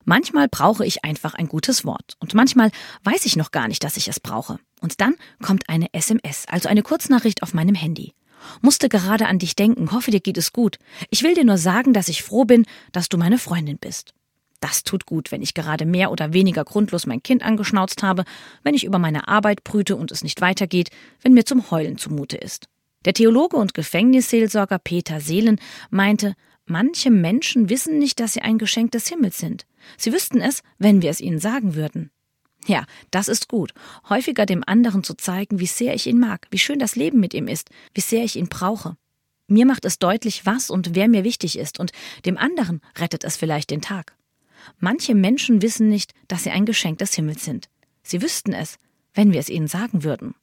Manchmal brauche ich einfach ein gutes Wort und manchmal weiß ich noch gar nicht, dass ich es brauche. Und dann kommt eine SMS, also eine Kurznachricht auf meinem Handy. Musste gerade an dich denken, hoffe dir geht es gut. Ich will dir nur sagen, dass ich froh bin, dass du meine Freundin bist. Das tut gut, wenn ich gerade mehr oder weniger grundlos mein Kind angeschnauzt habe, wenn ich über meine Arbeit brüte und es nicht weitergeht, wenn mir zum Heulen zumute ist. Der Theologe und Gefängnisseelsorger Peter Seelen meinte, manche Menschen wissen nicht, dass sie ein Geschenk des Himmels sind. Sie wüssten es, wenn wir es ihnen sagen würden. Ja, das ist gut, häufiger dem anderen zu zeigen, wie sehr ich ihn mag, wie schön das Leben mit ihm ist, wie sehr ich ihn brauche. Mir macht es deutlich, was und wer mir wichtig ist, und dem anderen rettet es vielleicht den Tag. Manche Menschen wissen nicht, dass sie ein Geschenk des Himmels sind. Sie wüssten es, wenn wir es ihnen sagen würden.